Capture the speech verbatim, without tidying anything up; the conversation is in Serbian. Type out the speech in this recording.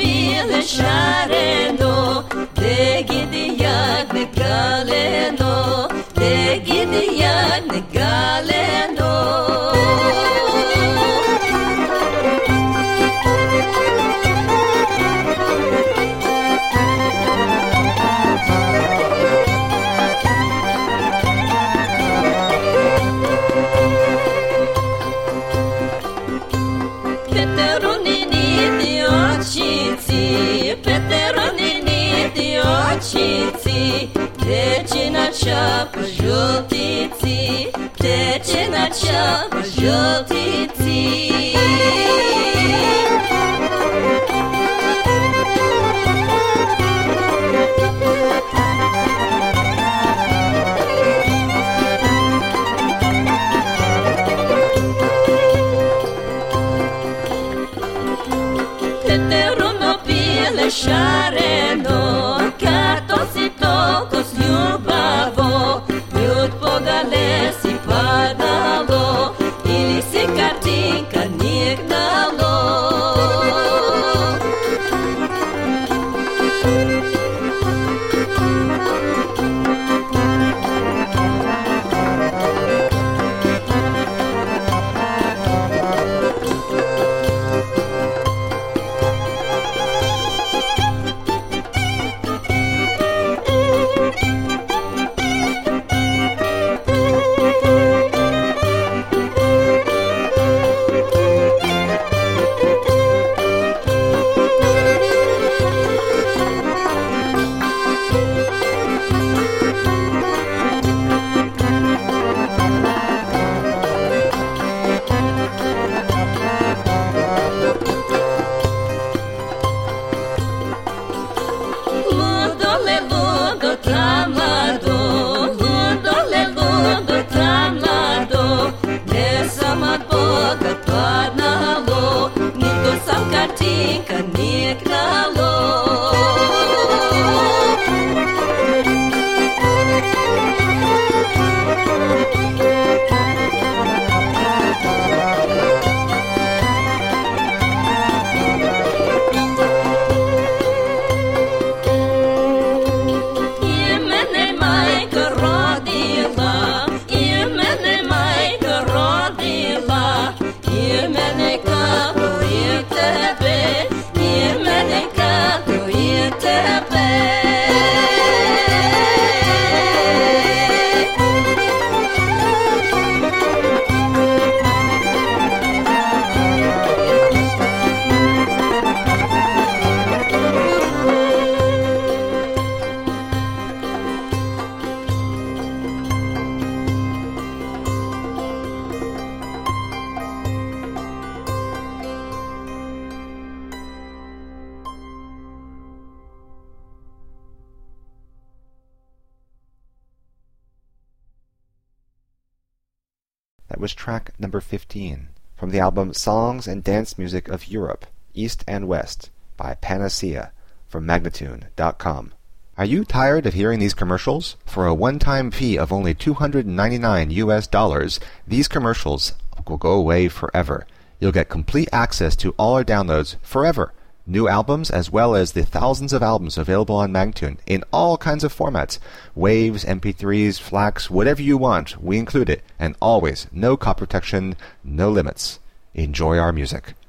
bile şareno, de gidiyak ne galeno, de gidiyak ne galeno. Плечи на чапа желтицы, плечи на чапа желтицы. Петероно пиле шарено, картосито кос любаво, ljud pogale si padalo, ili si kartinka nignalo. That was track number fifteen from the album Songs and Dance Music of Europe, East and West by Panacea from Magnatune dot com. Are you tired of hearing these commercials? For a one-time fee of only two hundred ninety-nine U S dollars, these commercials will go away forever. You'll get complete access to all our downloads forever. New albums as well as the thousands of albums available on Magnatune in all kinds of formats. Waves, M P threes, FLACs, whatever you want, we include it. And always, no copy protection, no limits. Enjoy our music.